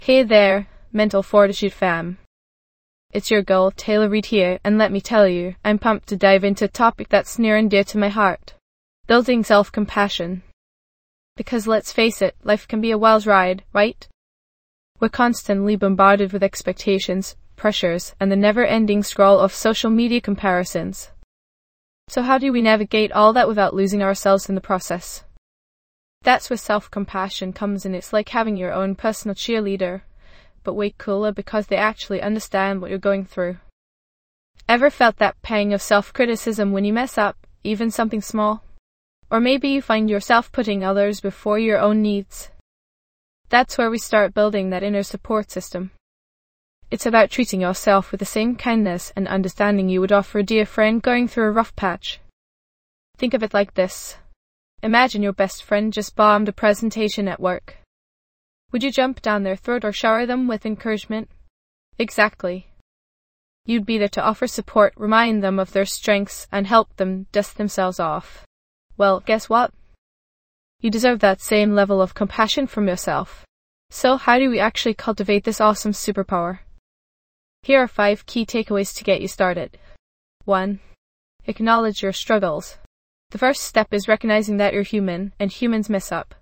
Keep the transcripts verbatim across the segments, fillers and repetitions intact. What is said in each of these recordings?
Hey there, Mental Fortitude fam. It's your girl, Taylor Reid here, and let me tell you, I'm pumped to dive into a topic that's near and dear to my heart. Building self-compassion. Because let's face it, life can be a wild ride, right? We're constantly bombarded with expectations, pressures, and the never-ending scroll of social media comparisons. So how do we navigate all that without losing ourselves in the process? That's where self-compassion comes in. It's like having your own personal cheerleader, but way cooler because they actually understand what you're going through. Ever felt that pang of self-criticism when you mess up, even something small? Or maybe you find yourself putting others before your own needs. That's where we start building that inner support system. It's about treating yourself with the same kindness and understanding you would offer a dear friend going through a rough patch. Think of it like this. Imagine your best friend just bombed a presentation at work. Would you jump down their throat or shower them with encouragement? Exactly. You'd be there to offer support, remind them of their strengths, and help them dust themselves off. Well, guess what? You deserve that same level of compassion from yourself. So how do we actually cultivate this awesome superpower? Here are five key takeaways to get you started. one. Acknowledge your struggles. The first step is recognizing that you're human, and humans mess up.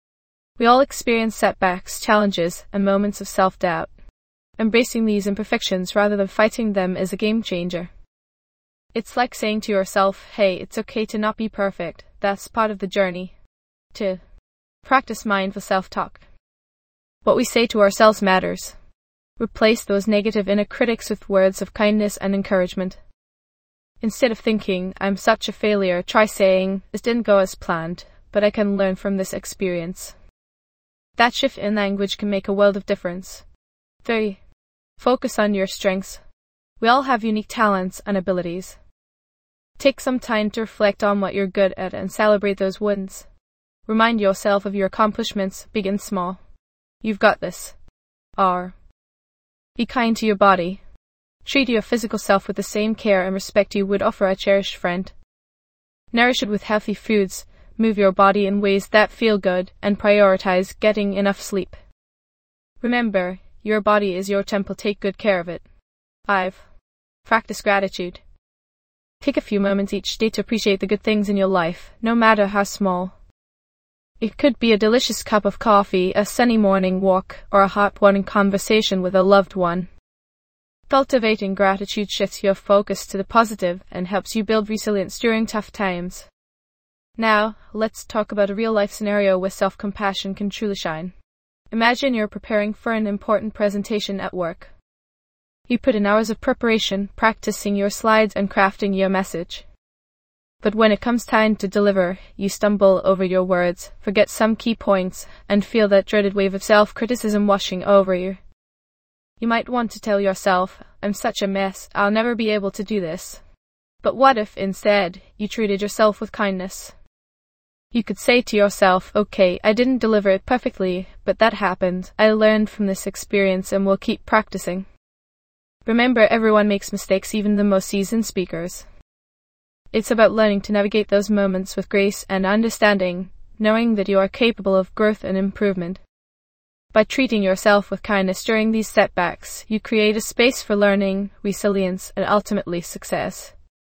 We all experience setbacks, challenges, and moments of self-doubt. Embracing these imperfections rather than fighting them is a game changer. It's like saying to yourself, hey, it's okay to not be perfect. That's part of the journey. two. Practice mindful self-talk. What we say to ourselves matters. Replace those negative inner critics with words of kindness and encouragement. Instead of thinking, I'm such a failure, try saying, this didn't go as planned, but I can learn from this experience. That shift in language can make a world of difference. three. Focus on your strengths. We all have unique talents and abilities. Take some time to reflect on what you're good at and celebrate those wins. Remind yourself of your accomplishments, big and small. You've got this. R. Be kind to your body. Treat your physical self with the same care and respect you would offer a cherished friend. Nourish it with healthy foods, move your body in ways that feel good, and prioritize getting enough sleep. Remember, your body is your temple, take good care of it. five. Practice gratitude. Take a few moments each day to appreciate the good things in your life, no matter how small. It could be a delicious cup of coffee, a sunny morning walk, or a heartwarming conversation with a loved one. Cultivating gratitude shifts your focus to the positive and helps you build resilience during tough times. Now, let's talk about a real-life scenario where self-compassion can truly shine. Imagine you're preparing for an important presentation at work. You put in hours of preparation, practicing your slides and crafting your message. But when it comes time to deliver, you stumble over your words, forget some key points, and feel that dreaded wave of self-criticism washing over you. You might want to tell yourself, I'm such a mess, I'll never be able to do this. But what if, instead, you treated yourself with kindness? You could say to yourself, okay, I didn't deliver it perfectly, but that happened. I learned from this experience and will keep practicing. Remember, everyone makes mistakes, even the most seasoned speakers. It's about learning to navigate those moments with grace and understanding, knowing that you are capable of growth and improvement. By treating yourself with kindness during these setbacks, you create a space for learning, resilience, and ultimately success.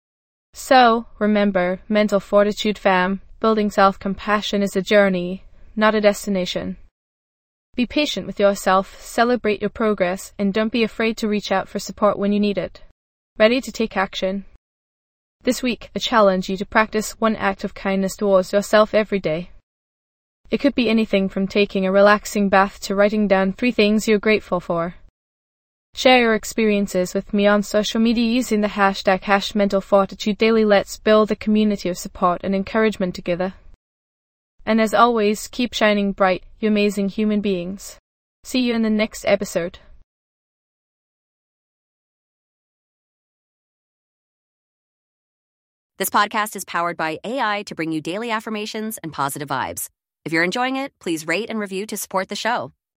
So, remember, mental fortitude fam, building self-compassion is a journey, not a destination. Be patient with yourself, celebrate your progress, and don't be afraid to reach out for support when you need it. Ready to take action? This week, I challenge you to practice one act of kindness towards yourself every day. It could be anything from taking a relaxing bath to writing down three things you're grateful for. Share your experiences with me on social media using the hashtag hash mental fortitude daily. Let's build a community of support and encouragement together. And as always, keep shining bright, you amazing human beings. See you in the next episode. This podcast is powered by A I to bring you daily affirmations and positive vibes. If you're enjoying it, please rate and review to support the show.